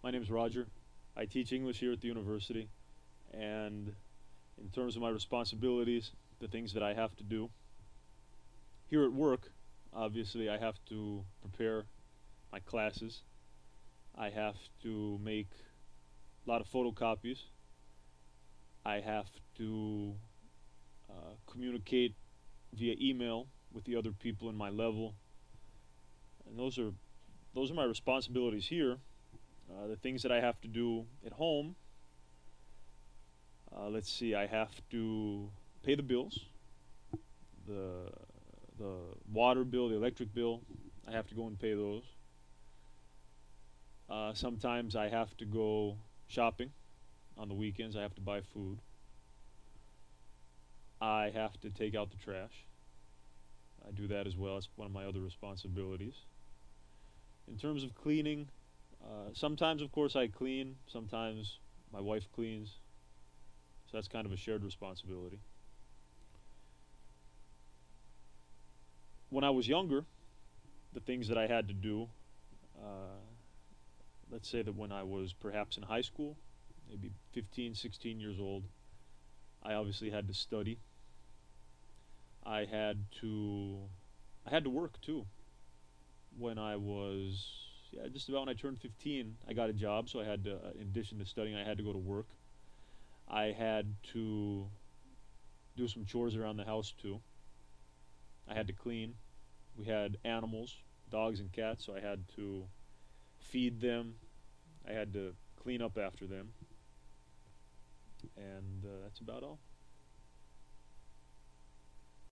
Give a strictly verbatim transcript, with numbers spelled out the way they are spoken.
My name is Roger. I teach English here at the university, and in terms of my responsibilities, the things that I have to do, here at work, obviously I have to prepare my classes. I have to make a lot of photocopies. I have to uh, communicate via email with the other people in my level, and those are those are my responsibilities here. Uh, the things that I have to do at home, uh, let's see, I have to pay the bills, the the water bill, the electric bill. I have to go and pay those. Uh, sometimes I have to go shopping on the weekends. I have to buy food. I have to take out the trash. I do that as well. It's one of my other responsibilities. In terms of cleaning, uh, sometimes, of course, I clean. Sometimes my wife cleans. So that's kind of a shared responsibility. When I was younger, the things that I had to do, uh, let's say that when I was perhaps in high school, maybe fifteen, sixteen years old, I obviously had to study. I had to I had to work too. When I was yeah, just about when I turned fifteen, I got a job, so I had to, uh, in addition to studying, I had to go to work. I had to do some chores around the house too. I had to clean. We had animals, dogs and cats, so I had to feed them. I had to clean up after them. And uh, that's about all.